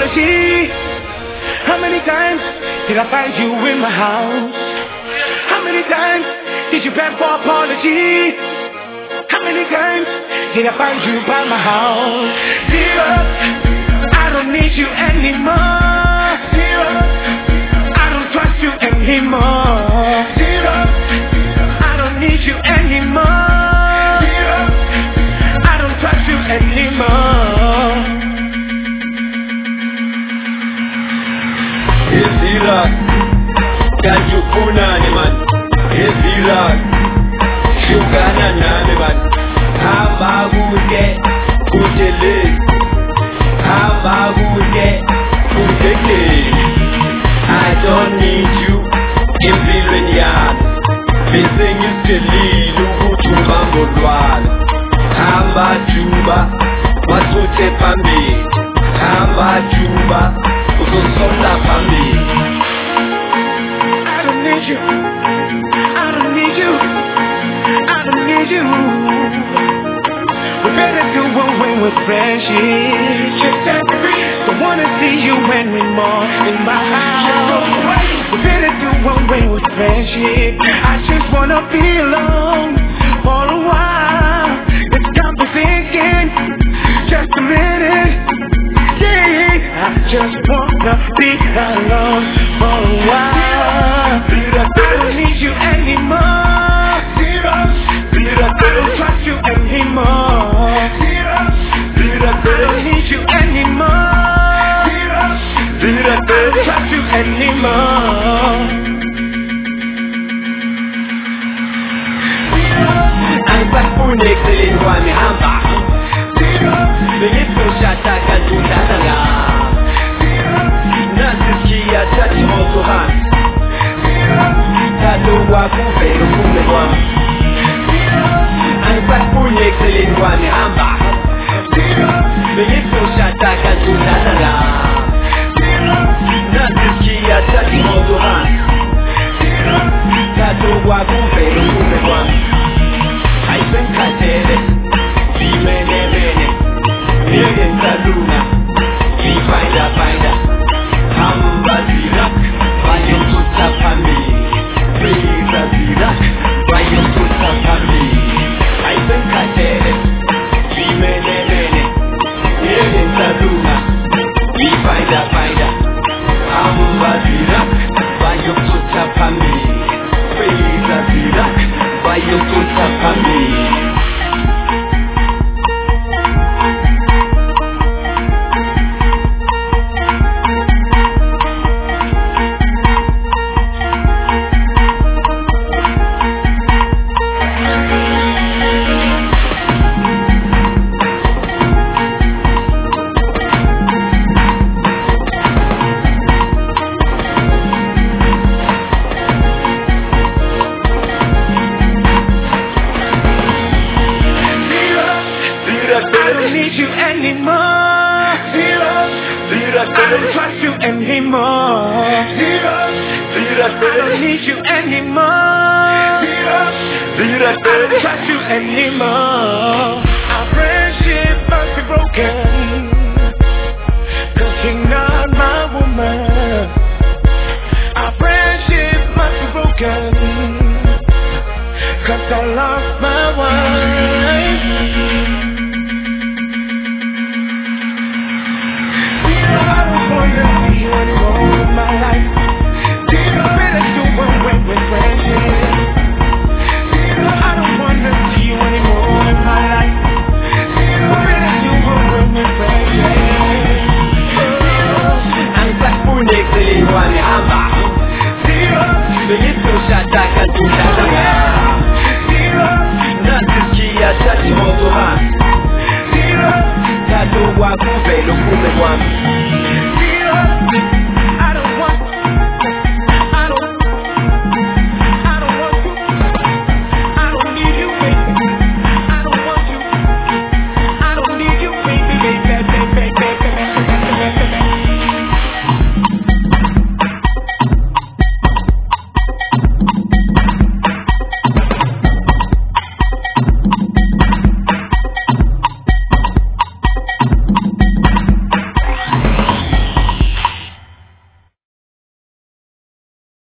apology. How many times did I find you in my house? How many times did you beg for apology? How many times did I find you by my house? Zero, I don't need you anymore. Zero, I don't trust you anymore. Zero, I don't need you anymore. Zero, I don't trust you anymore. Zero, can you puna ni man? Zero, shukana nami man. Hamba gude, kutele. Hamba gude, kutele. I don't need you in billion yards. Missing you still lugu mambo dwal. Hamba juba, wasute pambi. Hamba juba, usosola pambi. I don't need you. I don't need you. I don't need you. We better do away with friendship. Don't wanna see you anymore in my house. We better do away with friendship. I just wanna be alone for a while. It's conversation, just a minute. Yeah, I just wanna be alone for a while. I don't need you anymore. Zero. I don't trust you anymore. Zero. I don't need you anymore. Zero. I don't trust you anymore. I'm back for next in one hamba. Zero. The little shata can do that. Nasikia chachi moto han. Tado waku velo kume wam. I'm back for next in one hamba. The little shata can do that. Nasikia chachi moto han. Tado waku velo kume wam. I think I did it. Be mene. Million saluna. Be finder. Hamba zirak. Bayon tuta pami. Pisa zirak. Bayon tuta pami. I think I did it. Be mene. Million saluna. Be finder. Hamba zirak. Bayon tuta pami. Pisa zirak. Bayon tuta pami. I don't need you anymore. Zero. I don't trust you anymore. Zero. I don't need you anymore. Zero. I don't trust you anymore. Our friendship must be broken, 'cause you're not my woman. Our friendship must be broken, 'cause I lost my wife. I don't wanna see you anymore in my life. You better do away with friendship. I don't wanna see you anymore in my life. You better do away with friendship. I'm back for next in one hamba. The little shata can do that. Nasikia chachi moto han. Tado waku velo kume wam.